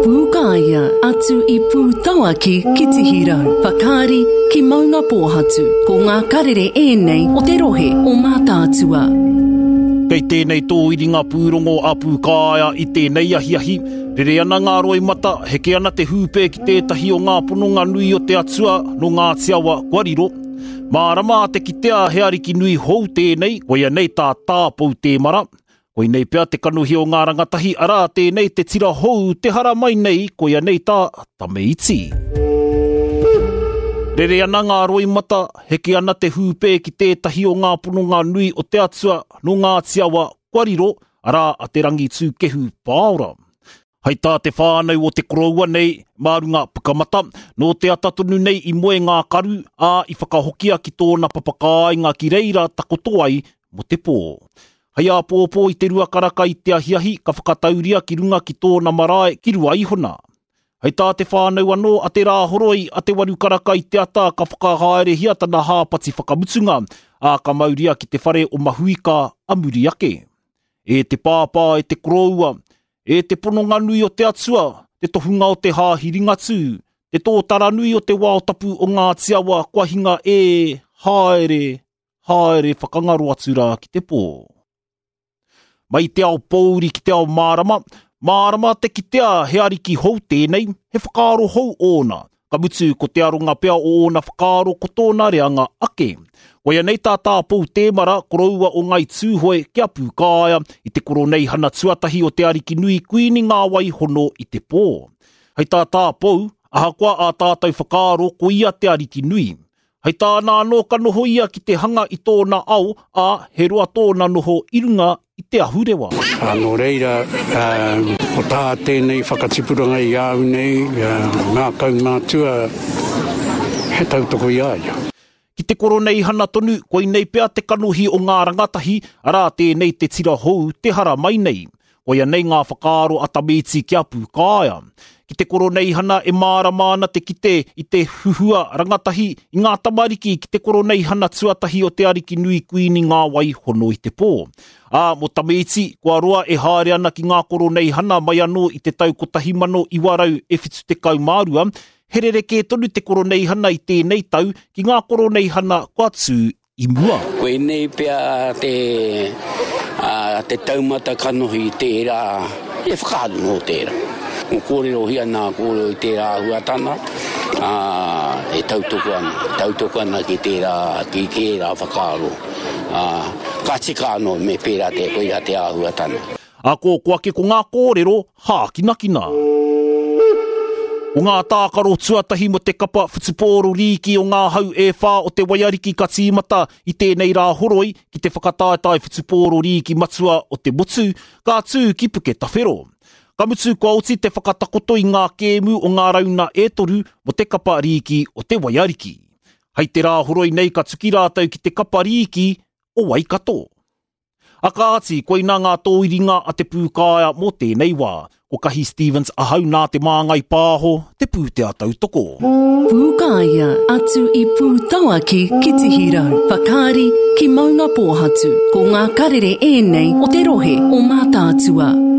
Pūkāia atu I pūtauaki ki te hirau. Whakaari ki maunga pōhatu. Ko ngā karere ēnei o te rohe o mātātua. Kei tēnei tō iringa pūrongo a Pūkāia I tēnei ahiahi. Rere ana ngā roi mata, heke ana te hūpē ki tētahi o ngā pununga nui o te atua no ngā tiawa Kwariro. Mārama te kitea he ariki nui hou tēnei, koia nei tā tāpou te mara. Koi nei pia te kanuhi o ngā rangatahi ara tēnei te tira hou te hara mai nei, koia nei tā tameiti. Rere ana ngā roi mata, heke ana te hūpē ki tētahi o ngā pununga nui o te atua no ngā tiawa Kwariro, ara a te rangi tū kehu pāora. Hei tā te whānau o te koroua nei, mārunga pukamata, no te atatunu nei I moe ngā karu, a I whakahokia ki tōna papakāinga ki reira takotoai mo te pō. Hei a pōpō I te rua karaka I te ahiahi, ka whakatauria ki runga ki tōna marae ki rua ihona. Hei tā te whānau anō a te rāhoroi a te waru karaka I te ata ka whakahaere hia tana hāpati whakamutunga, a ka mauria ki te whare o mahuika a muri ake. E te pāpā e te koroua, e te pononga nui o te atua, te tohunga o te hāhiringatu, te tōtara nui o te wāotapu o ngā tiawa kuahinga haere whakangaru atura ki te pō. Mai te ao pouri ki te ao mārama, mārama te kitea he ariki hou tēnei, he whakaaro hou ōna, ka mutu ko te aronga pea o ōna whakaaro ko tōna reanga ake. Koia nei tā tāpou tēmara koroua o ngai tūhoe kia Pūkāia I te koro nei hana tuatahi o te ariki nui kuini ngā wai hono I te pō. Hei tā tāpou, ahakoa a tātou whakaaro ko ia te ariki nui. Hei tā nā no ka noho ia ki te hanga I tōna au, a he roa tōna noho I runga I te ahurewa. Nō reira, o tā tēnei whakatipuranga I au nei, ngā kaumātua, he tautoko I aia. Ki te koro nei hana tonu, koi nei pea te kanohi o ngā rangatahi, ara tēnei te tira hou te hara mai nei. Koia nei ngā whakaaro a tamiti kia Pūkāia. Ki te koro nei hana e māramāna te kite I te huhua rangatahi, I ngā tamariki ki te koro nei hana tuatahi o te ariki nui kuini ngā wai hono I te pō. Mo tamiti, kua roa e haere ana ki ngā koro nei hana mai anō I te tau kotahi mano I warau e whitu te kaumārua, herere ke tonu te koro nei hana I tēnei tau ki ngā koro nei hana kua tū I mua. Koe nei pia te taumata kanohi I tērā, e whakaadu no tērā. Mo kōrero hia nā kōrero I tērā huatana, e tautoko ana ki tērā, ki kērā whakaaro. Ka tika anō me pērā te koe a te āhuatana. Ko ke ko ngā kōrero, hākinakina. O ngā tākaro tuatahi mo te kapa whutupōro riki o ngā hau e whā o te waiariki ka tīmata I tēnei rā horoi ki te whakataetai whutupōro riki matua o te motu, ka tū ki puke tawhero. Ka mutu kua oti te whakatakoto I ngā kēmu o ngā rauna e toru mo te kapa riki o te waiariki. Hei te rā horoi nei ka tuki rātau ki te kapa riki o Waikato. Aka ati, koina ngā tōiringa a te Pūkāia mō tēnei wā. Ko Kahi Stevens ahau nā te māngai pāho, te pūtea tautoko. Pūkāia atu I pūtauaki ki te hirau. Whakaari ki maunga pōhatu. Ko ngā karere ēnei o te rohe o mātātua.